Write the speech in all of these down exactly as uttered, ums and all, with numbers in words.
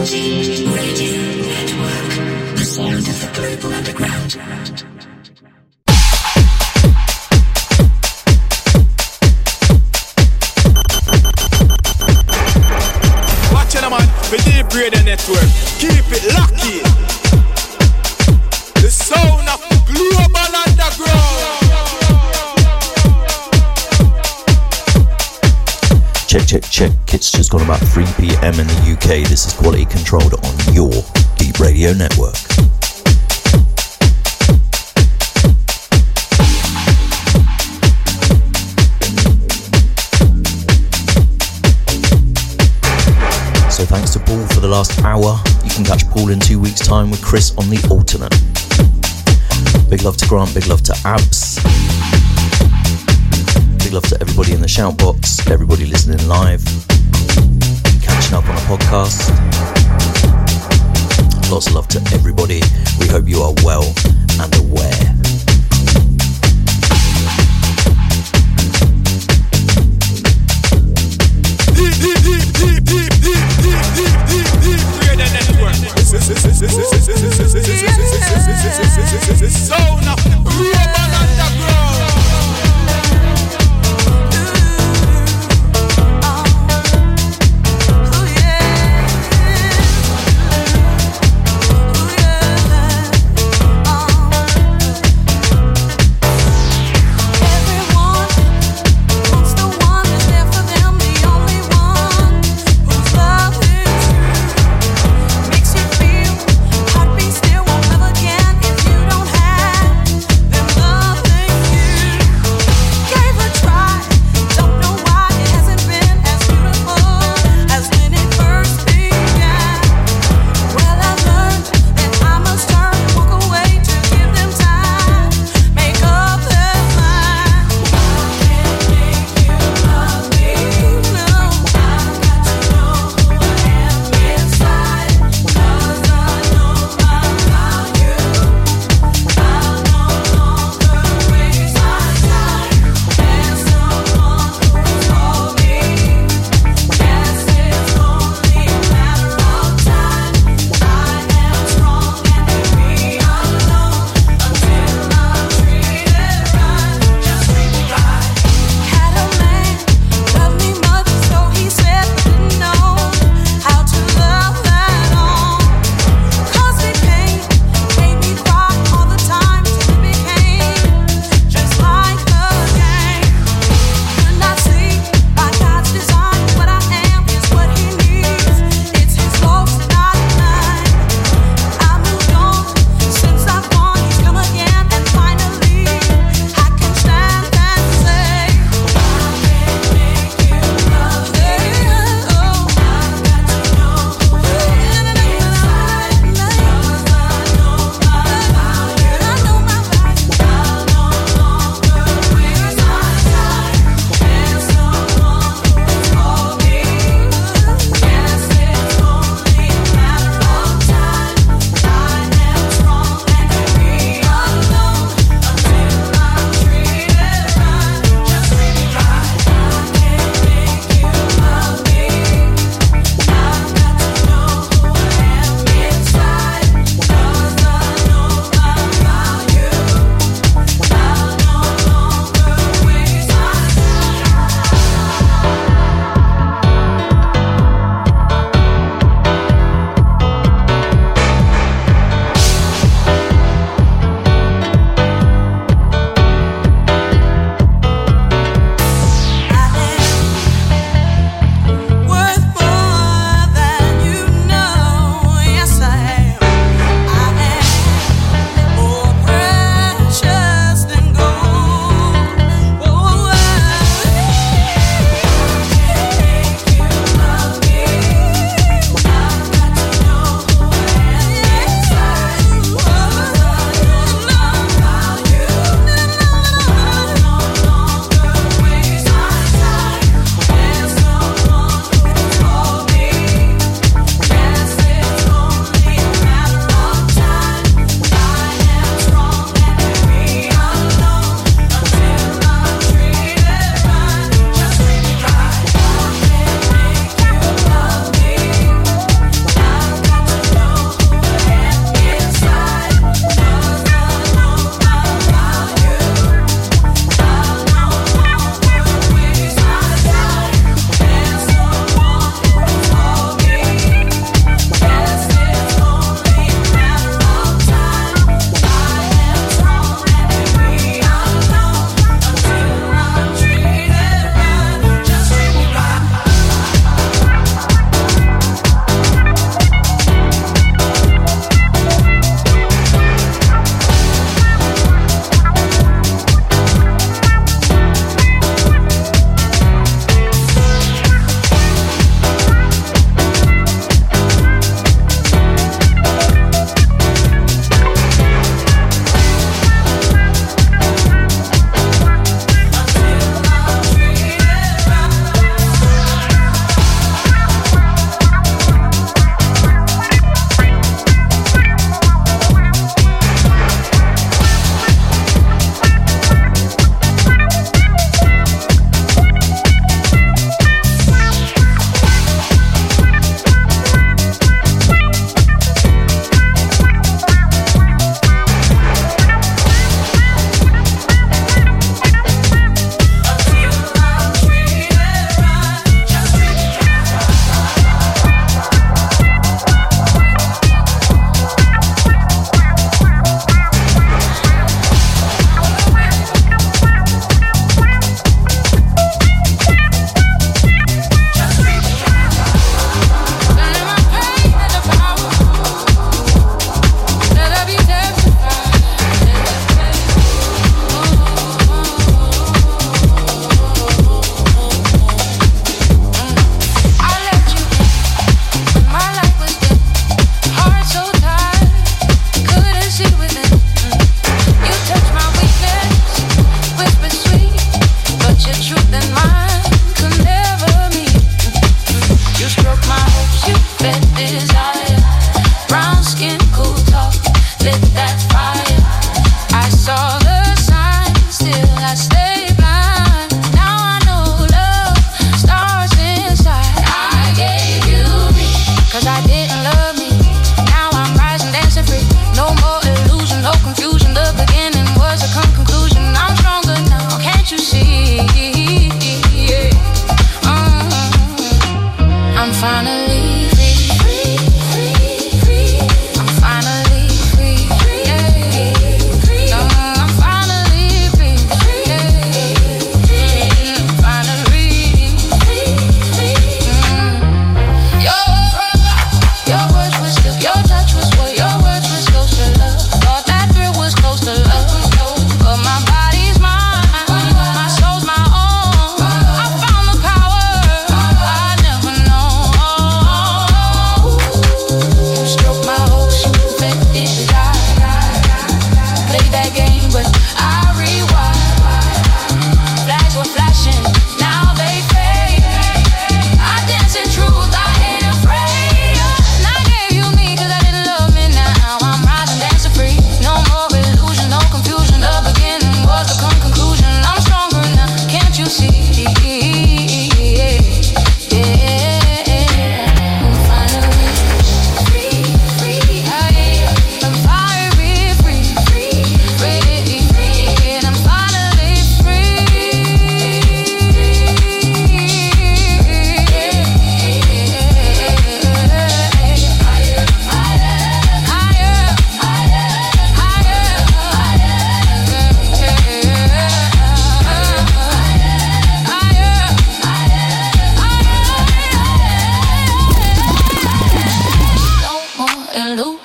G Radio Network, the sound of the global underground. Watch it, man, the Deep Radio Network. Keep it lucky. The sound of the global underground. Check, check, check. It's just gone about three p.m. in the U K. This is Quality Controlled on your Deep Radio Network. So thanks to Paul for the last hour. You can catch Paul in two weeks' time with Chris on the alternate. Big love to Grant, big love to Abs. Big love to everybody in the shout box, everybody listening live, catching up on a podcast. Lots of love to everybody. We hope you are well and aware. Deep, deep, deep, deep, deep, deep, deep, deep, deep, deep, Radio Network. The sound of the global underground.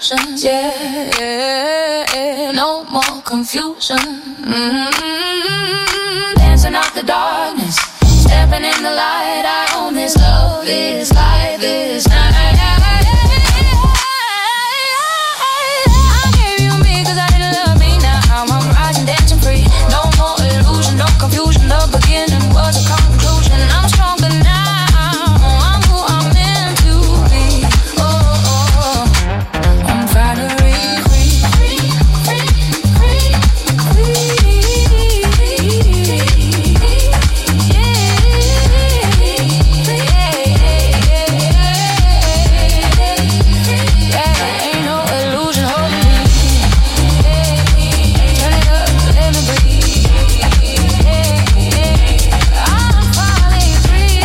illusions. Yeah, yeah, yeah. No more confusion. Mm-hmm. Dancing out the darkness, stepping in the light. I own this love, this life, this night. I gave you me 'cause I didn't love me. Now I'm rising, dancing free. No more illusion, no confusion. The beginning was a conclusion. I'm stronger now. I'm who I'm meant to be. Oh, oh, oh. I'm finally free, free, free, free, free. Ain't no illusion holding me. Turn it up, let me breathe. I'm finally free.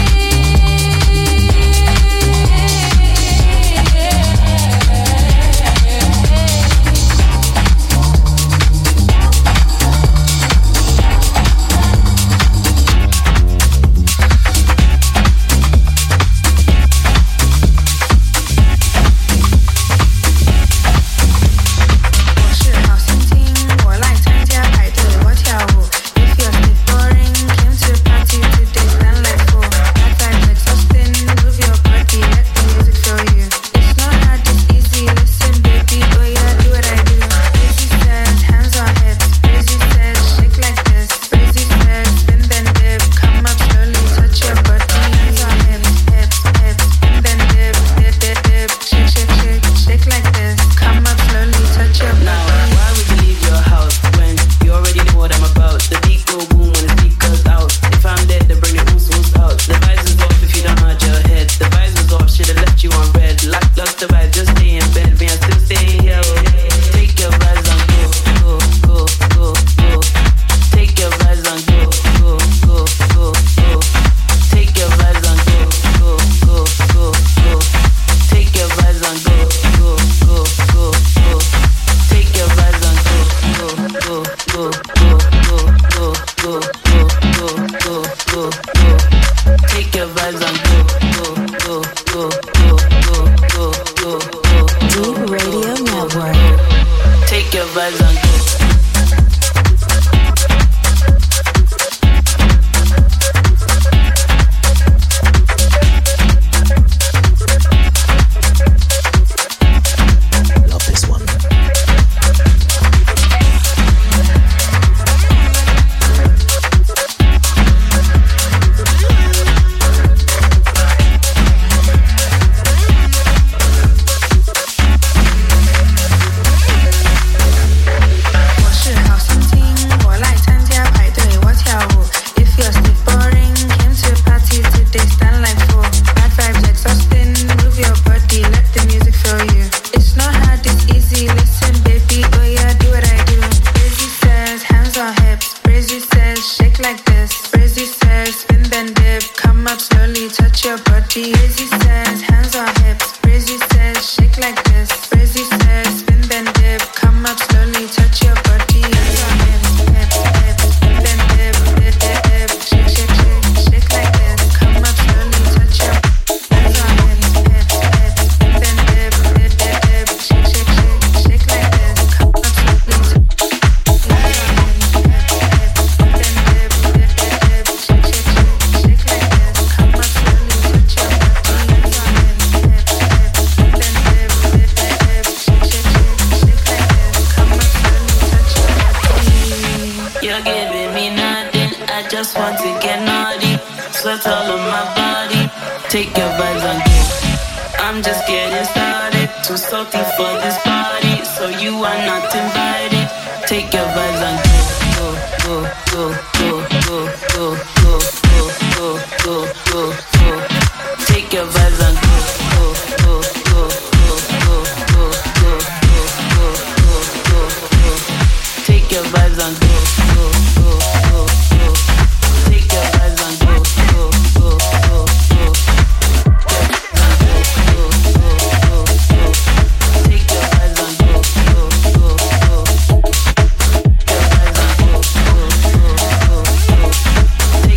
Take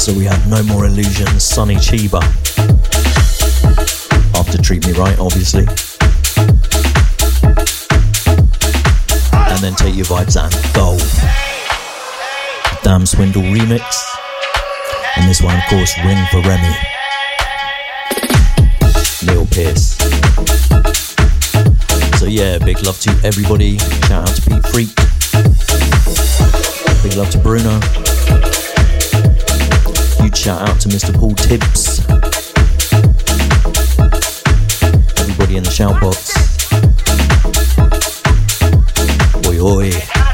So we had No More Illusions, Sonny Chiba. After Treat Me Right, obviously. And then Take Your Vibes and Go. Damn Swindle remix. And this one, of course, Ring for Remy. Neil Pearce. So yeah, big love to everybody. Shout out to Pete Freak. Big love to Bruno. Huge shout out to Mister Paul Tibbs. Everybody in the shout box. Oi oi.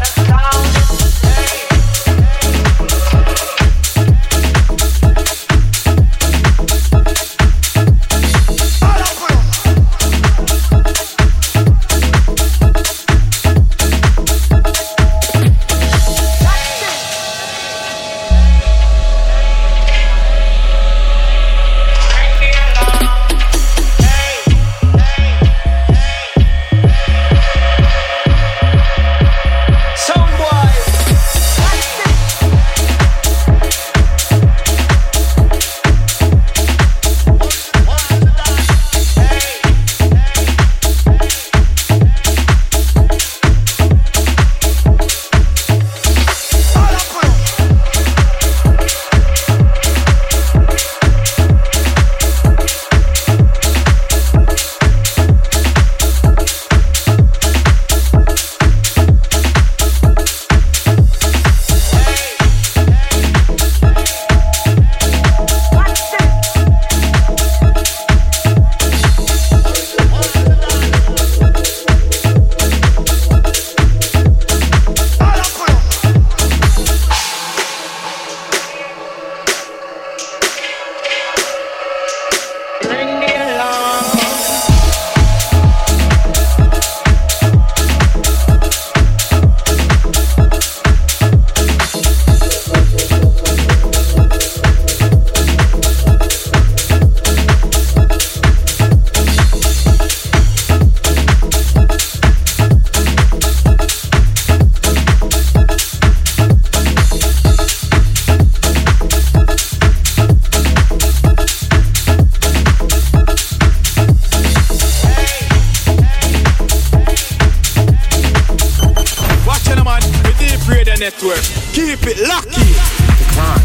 Network. Keep it lucky. Decline.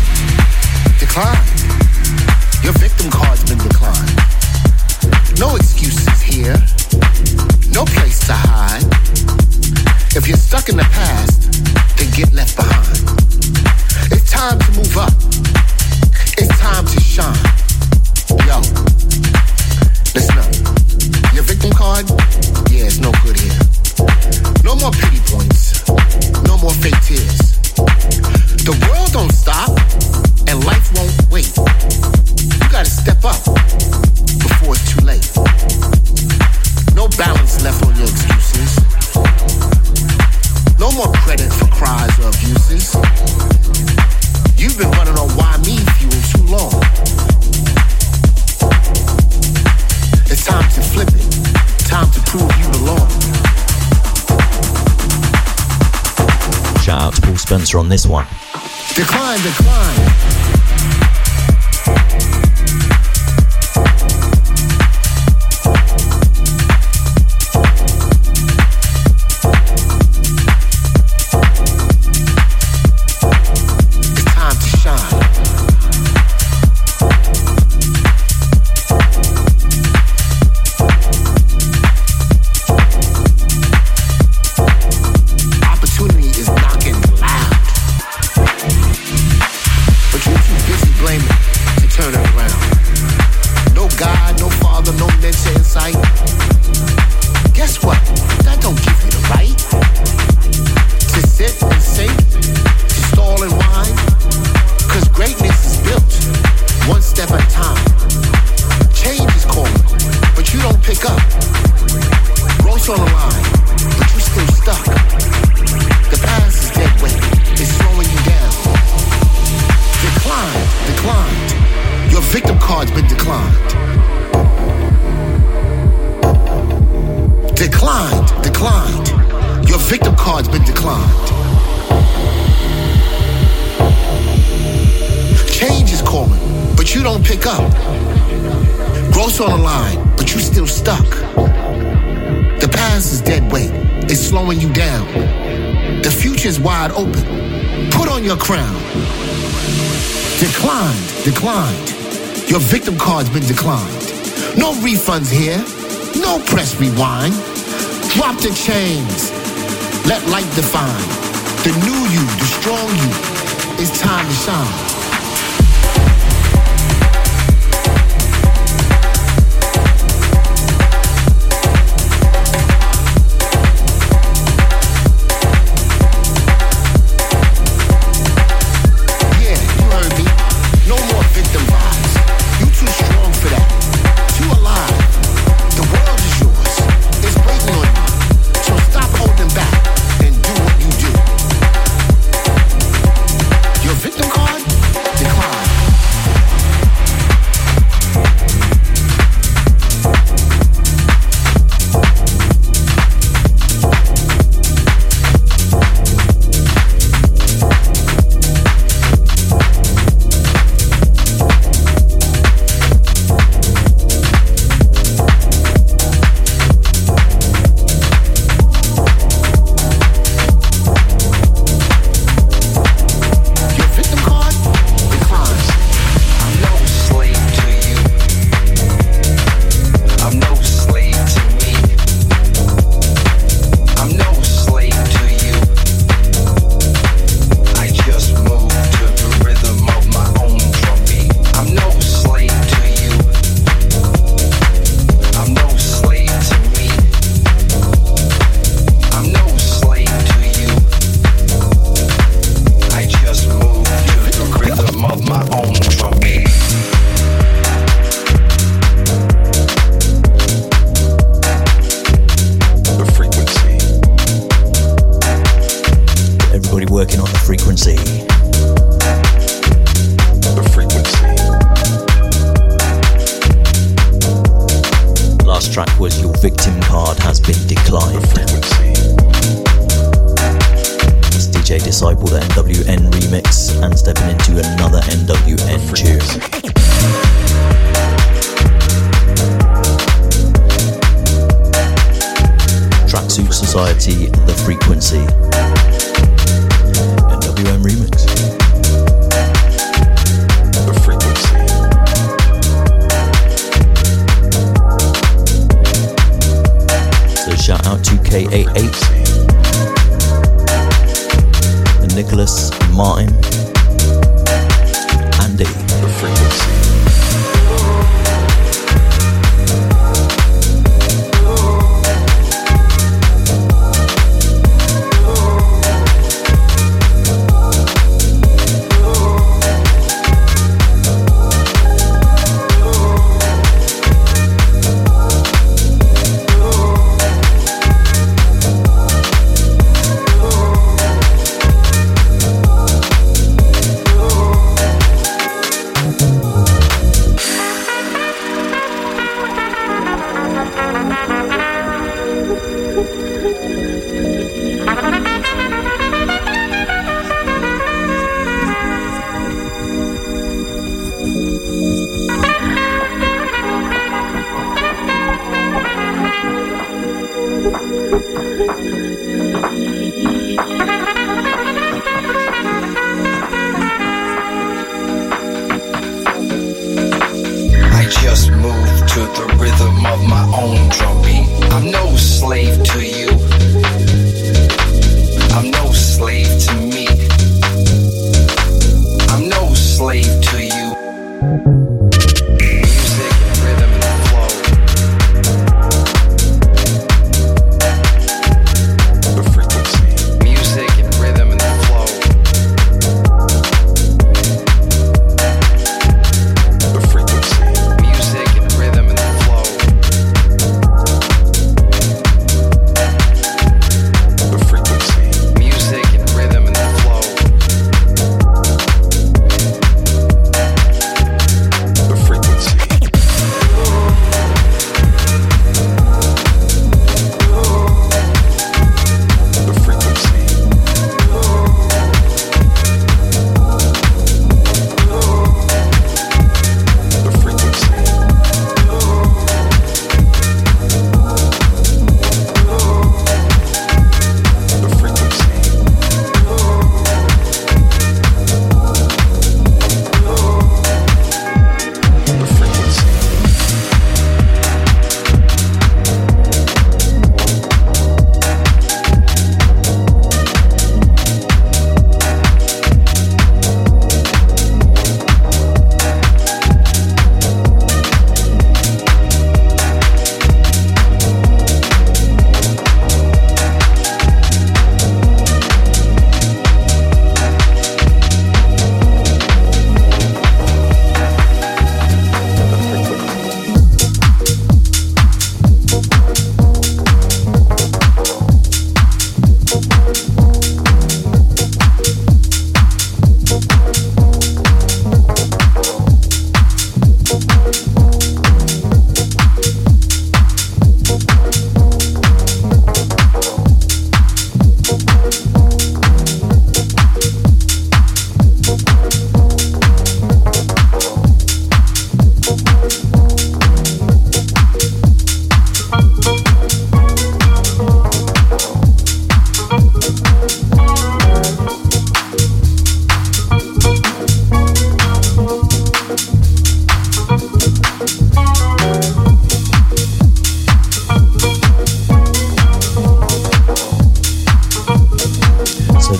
Decline. Your victim card's been declined. No excuses here. No place to hide. If you're stuck in the past, then get left behind. It's time to move up. It's time to shine. Yo, listen up. Your victim card? Yeah, it's no good here. No more pity points. No more fake tears. The world don't stop, and life won't wait. You gotta step up before it's too late. No balance left on your excuses. No more credit for cries or abuses. You've been running on why me fuel too long. It's time to flip it. Time to prove you belong. Shout out to Paul Spencer on this one. Decline, decline. but you don't pick up. Gross on the line, but you still stuck. The past is dead weight, it's slowing you down. The future's wide open, put on your crown. Declined, declined. Your victim card's been declined. No refunds here, no press rewind. Drop the chains, let light define. The new you, the strong you, it's time to shine.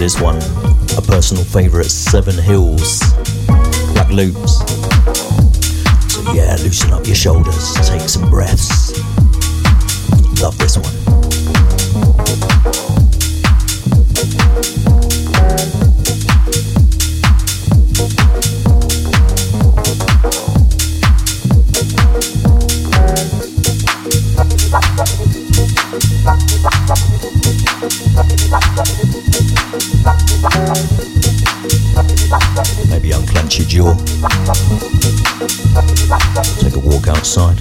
this one, a personal favourite, Seven Hills, Black Loops. So yeah, loosen up your shoulders, take some breaths. Love this one. Maybe unclench your jaw. Take a walk outside.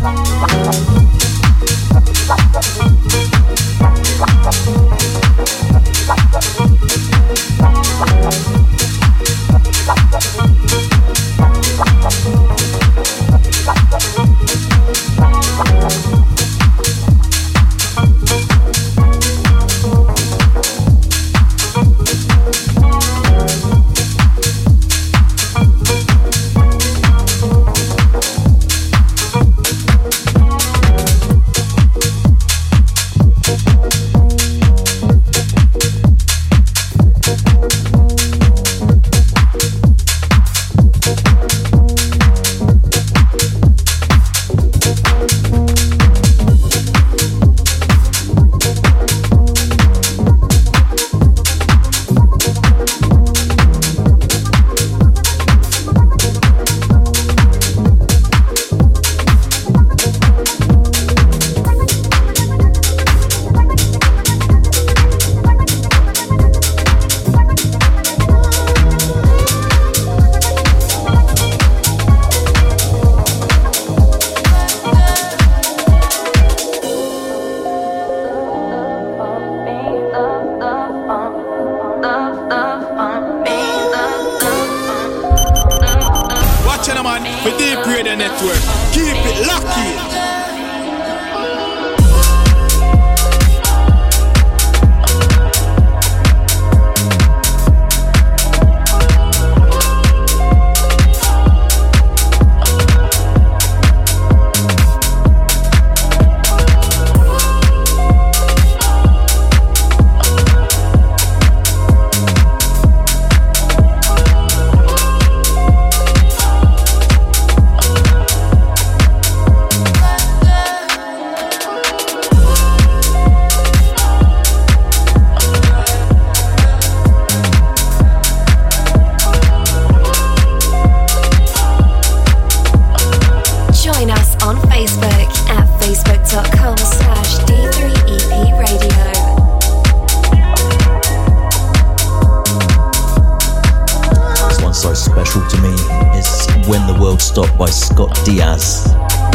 Stop by Scott Diaz.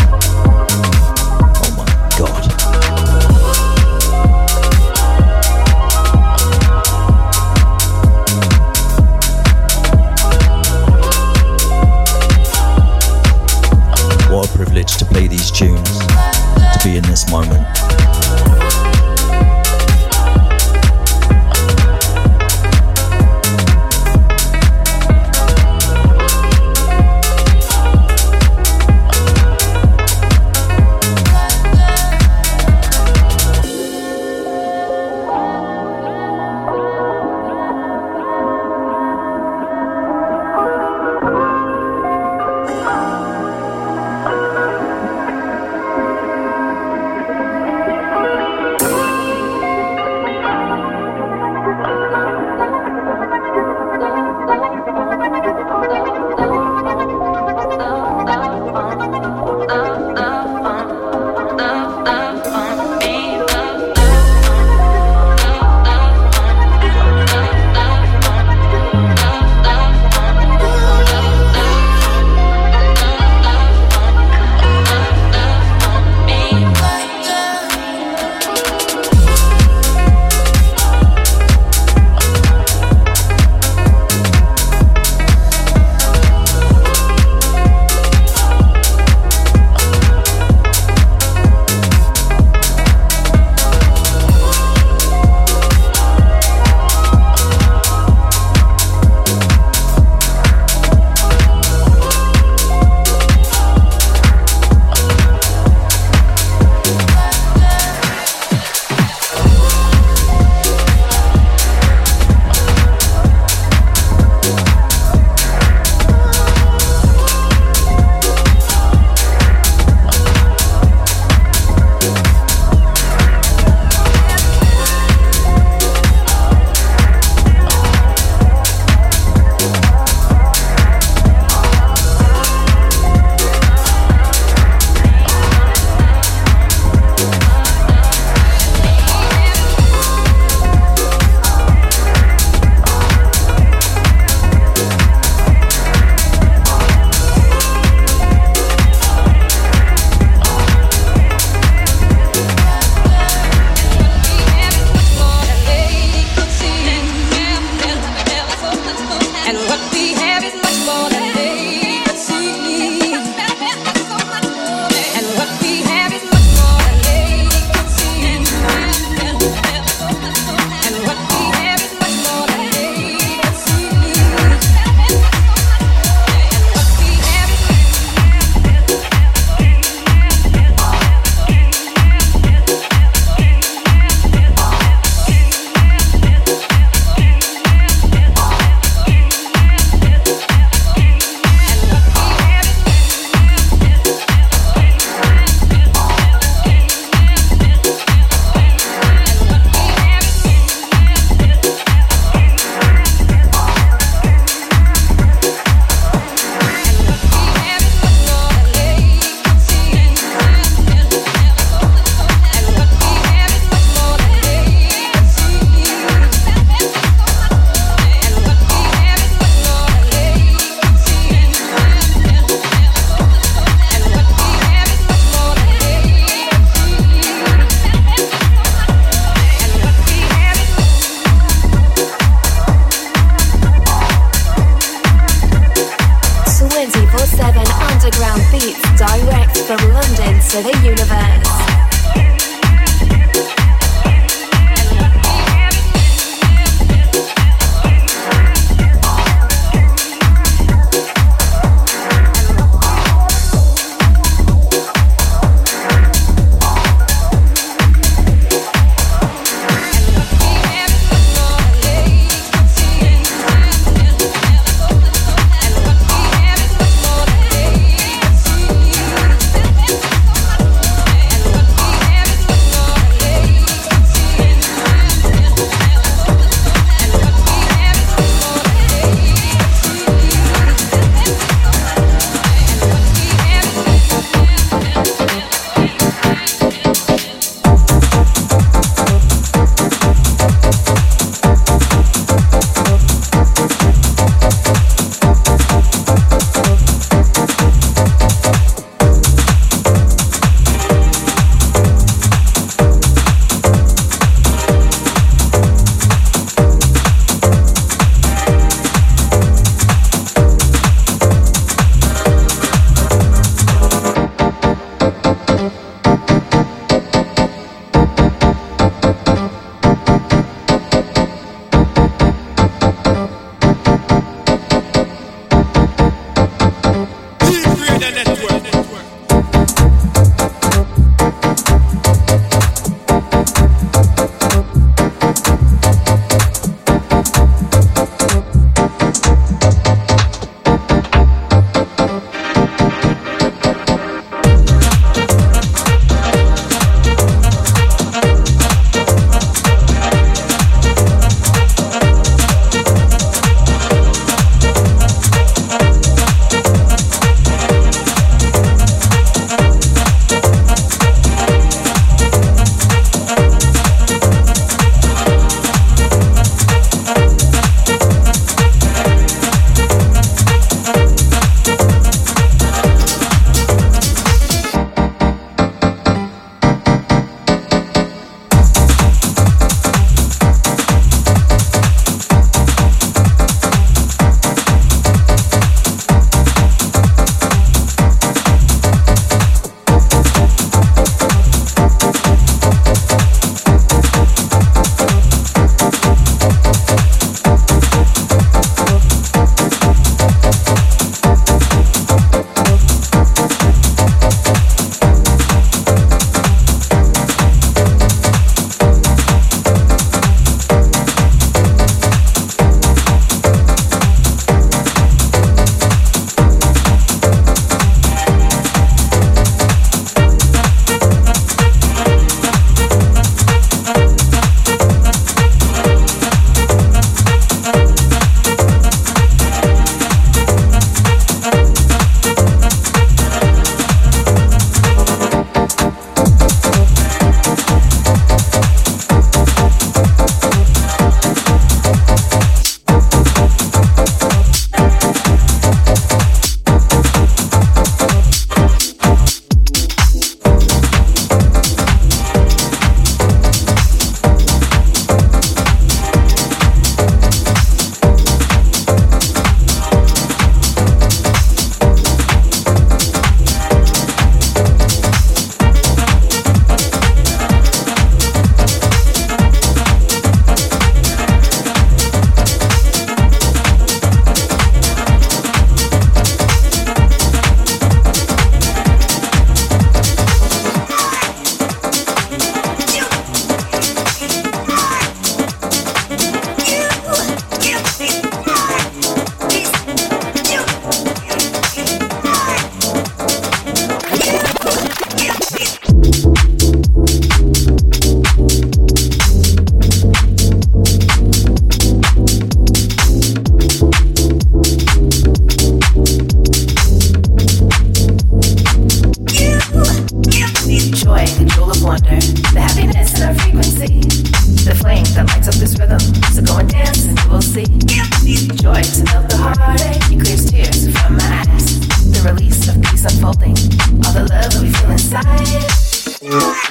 Oh my god. What a privilege to play these tunes, to be in this moment. to the universe. What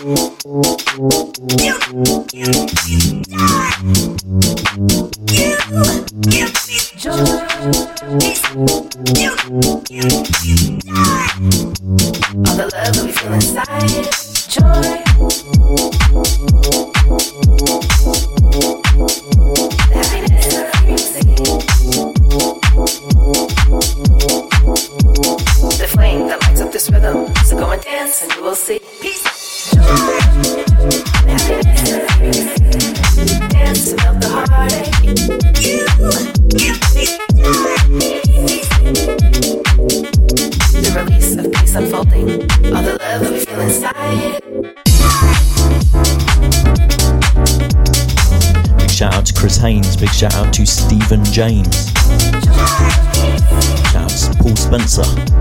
Big shout out to Stephen James. Shout out to Paul Spencer.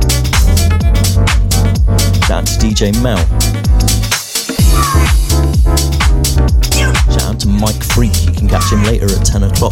Shout out to D J Mel. Shout out to Mike Freak. You can catch him later at ten o'clock.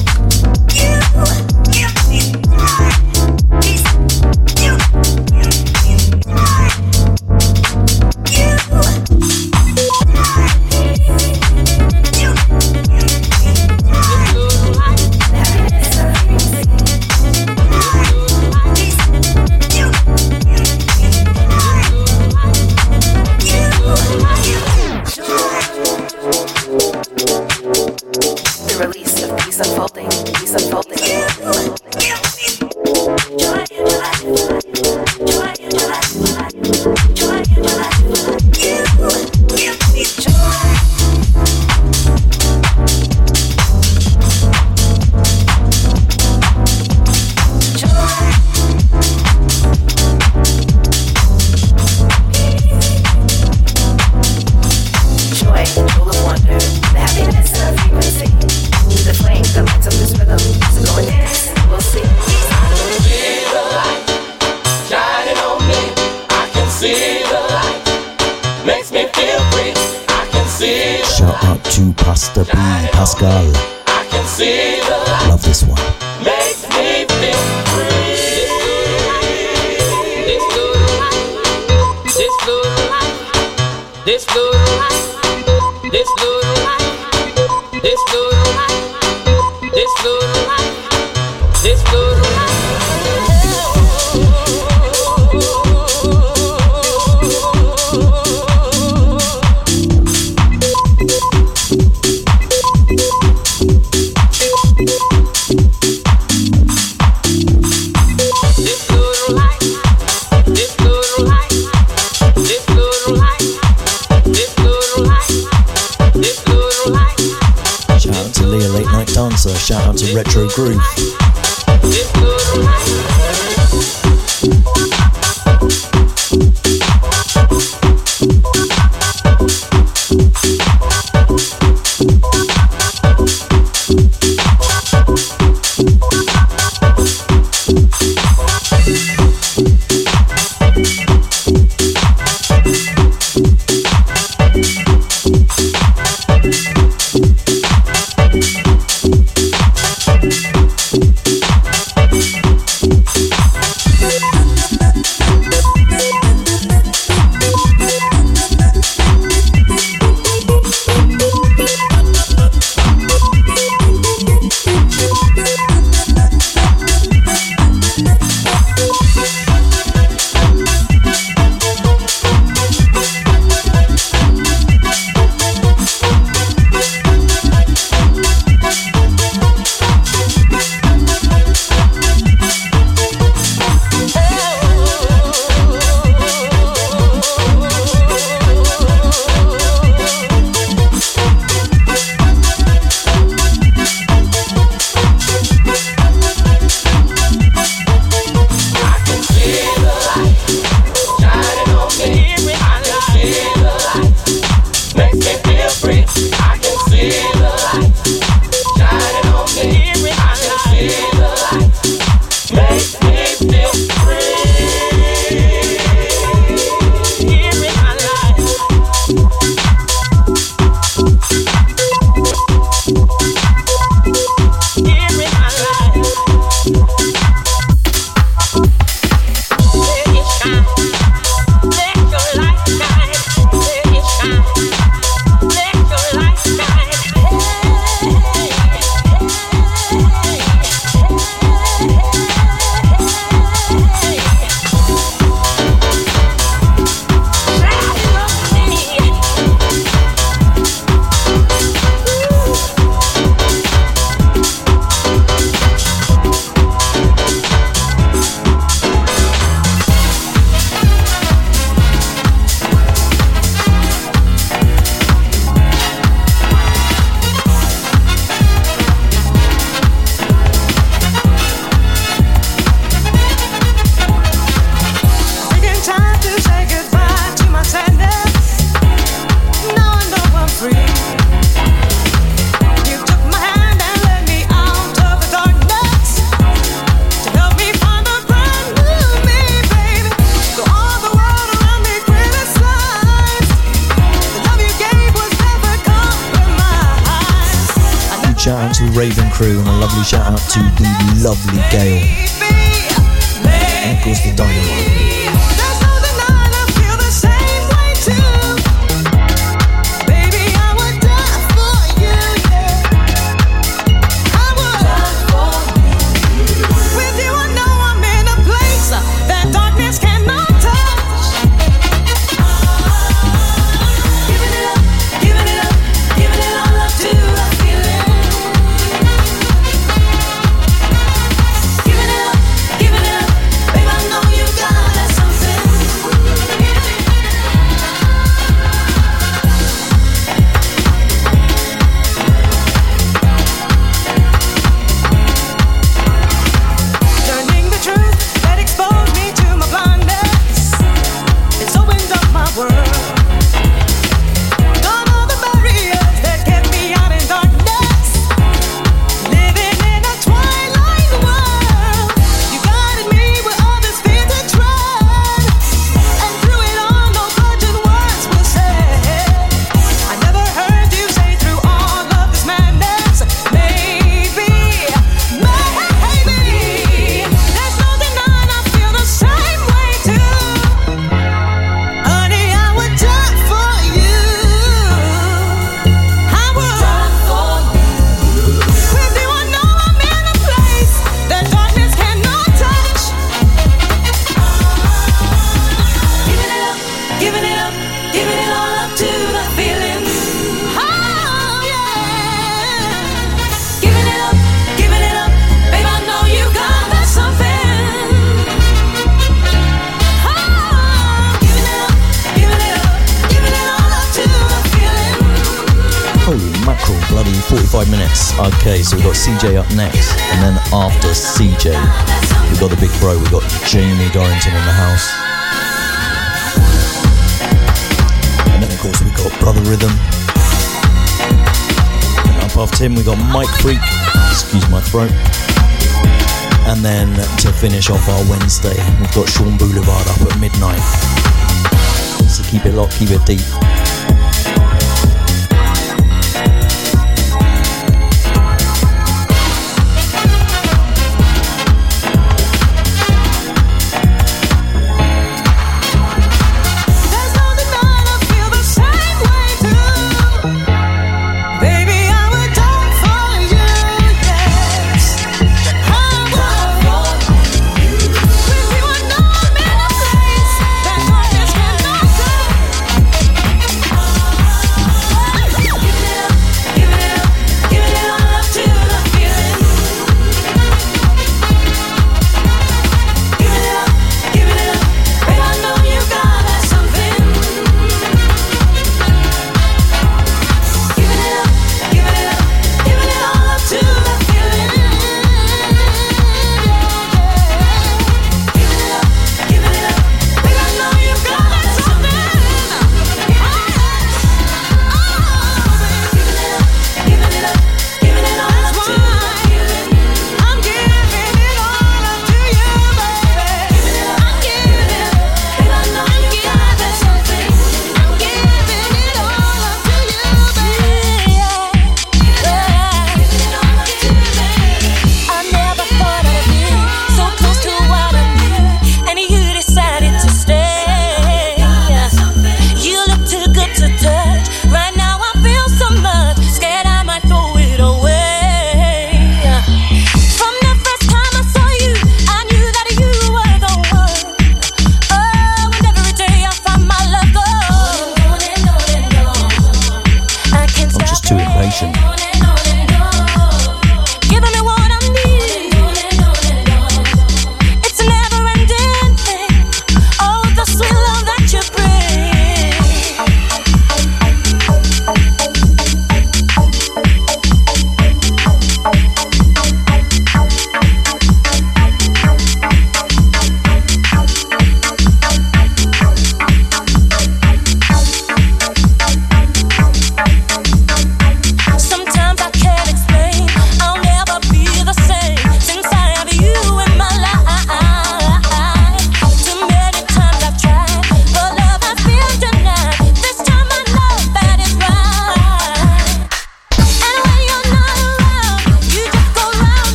Pastor B, Pascal. I can see the light. Love this one. Makes me feel free. This good life. This good life. This good life. This good life. This good life. This good life. This good life. Shout out to Retro Groove. Let your light shine, let it shine. Raven crew, and a lovely shout out to the lovely Gail. And of course the Dynamite. Okay, so we've got C J up next, and then after C J, we've got the big bro, we've got Jamie Dorrington in the house. And then of course we've got Brother Rhythm. And up after him we've got Mike Freak, excuse my throat. And then to finish off our Wednesday, we've got Sean Boulevard up at midnight. So keep it locked, keep it deep.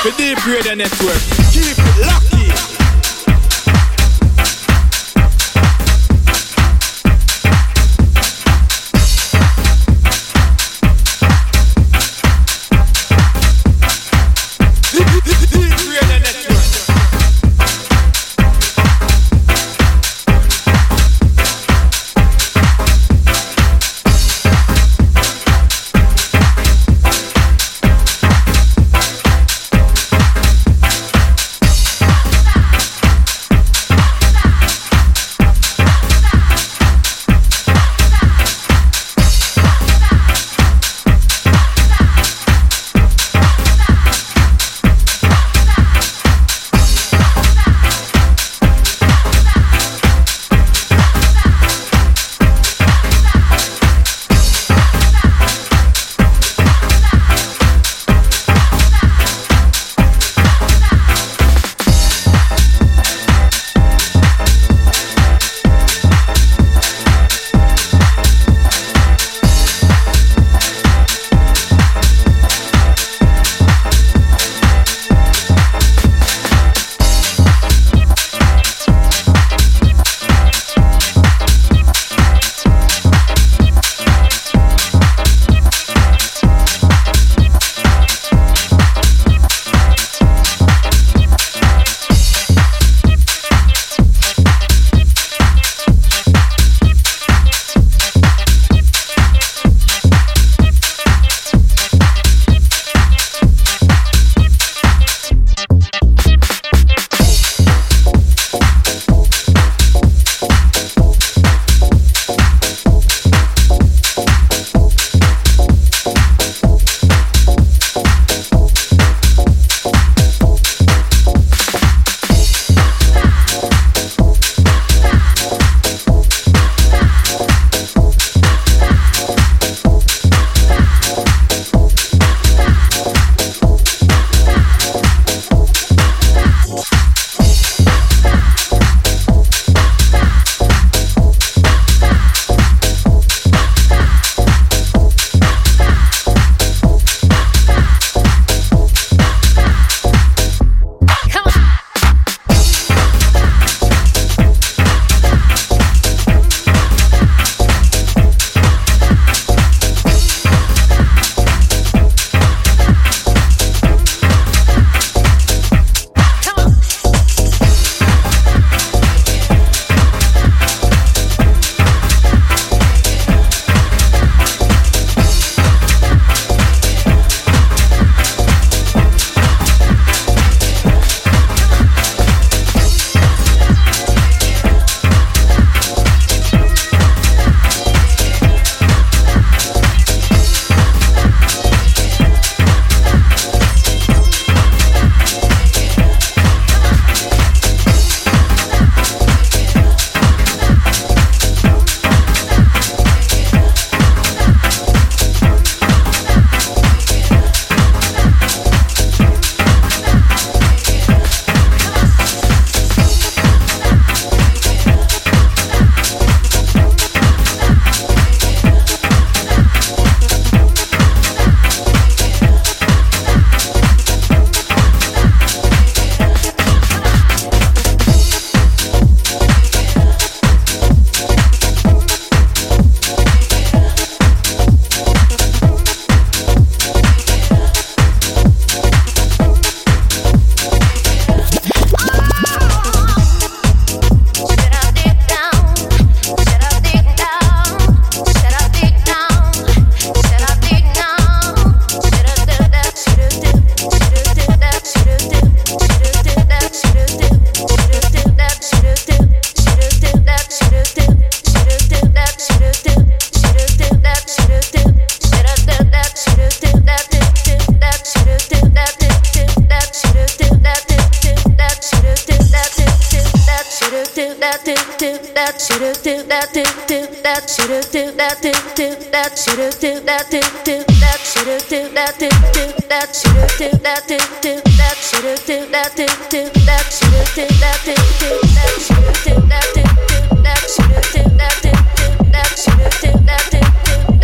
for Deep Radio Network. Keep it lucky.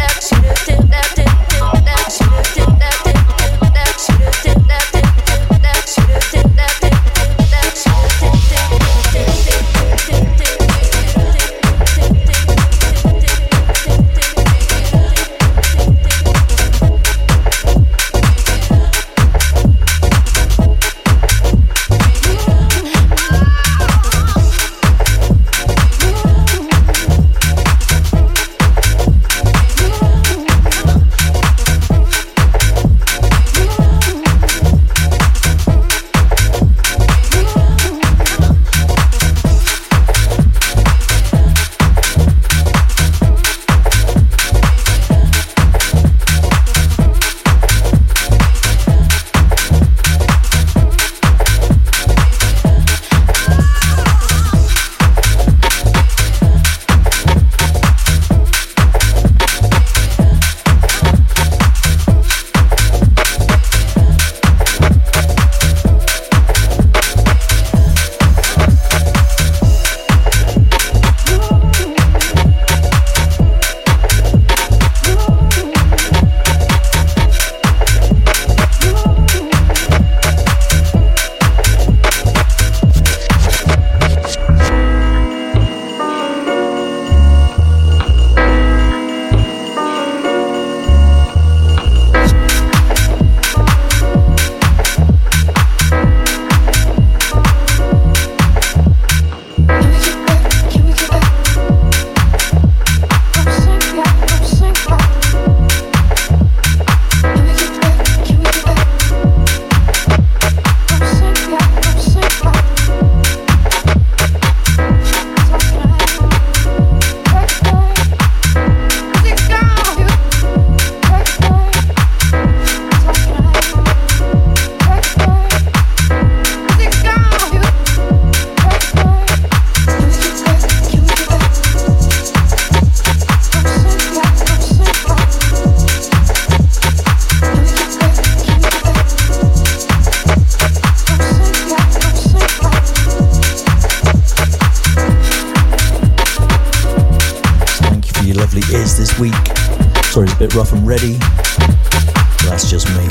That probably is this week. Sorry, it's a bit rough and ready. That's just me.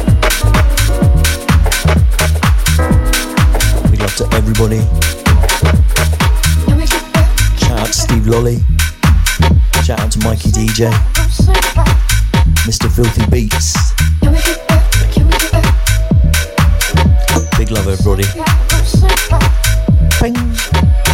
Big love to everybody. Shout out to Steve Lolly. Shout out to Mikey D J. Mister Filthy Beats. Big love, everybody. Bing.